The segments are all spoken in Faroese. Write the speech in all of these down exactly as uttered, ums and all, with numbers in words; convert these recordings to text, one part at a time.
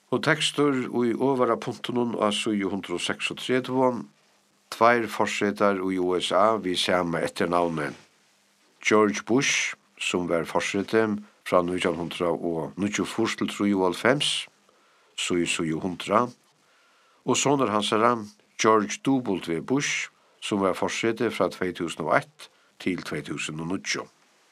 Og tekstur og i overa punktunum av syv hundre trettio, tveir forsetar i U S A vi samme etternavnet. George Bush, som var forsete fra nitjan níggjuogfýrs til trýoghálvfems, så i syv hundre, og soner hans er George W. Bush, som var forsete fra tvö túsund og eitt til tvö túsund og níu.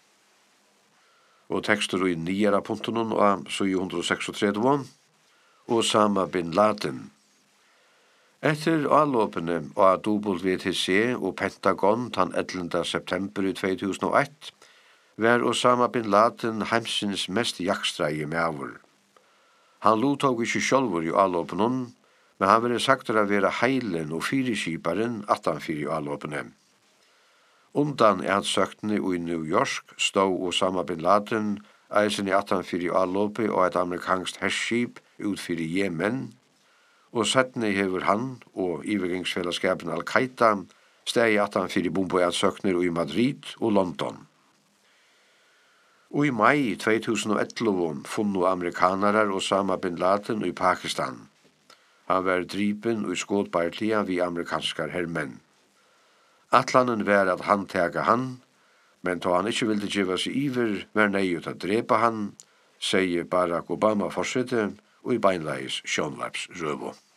Og tekstur i niara punktunum av syv hundre trettioseksogtretti, Osama bin Laden. Etter avlåpene av W T C og Pentagon den ellevte september i tvö túsund og eitt var Osama bin Laden heimsins mest jakstreie meavur. Han luttog ikkje sjálfur i avlåpene, men han ville sagt å være heilen og fyrirskiparen attanfyr i avlåpene. Undan ansøktene i New York stod Osama bin Laden eisen i attanfyr i avlåpet og et amerikansk herskip utfyr i Yemen, og settene hever han og ivergingsfellesskapen Al-Qaida steg i attanfyr i bombeansøkner i Madrid og London. Og i mai tvö túsund og ellefu funnu amerikanere Osama bin Laden i Pakistan. Han var dripen og skåtbartlia vi amerikanskar hermenn. Atlanen var at han tega han, men då han ikkje ville giva seg iver, var nøyut at drepa han, sier Barack Obama forsette og i beinleis sjónvarps røvo.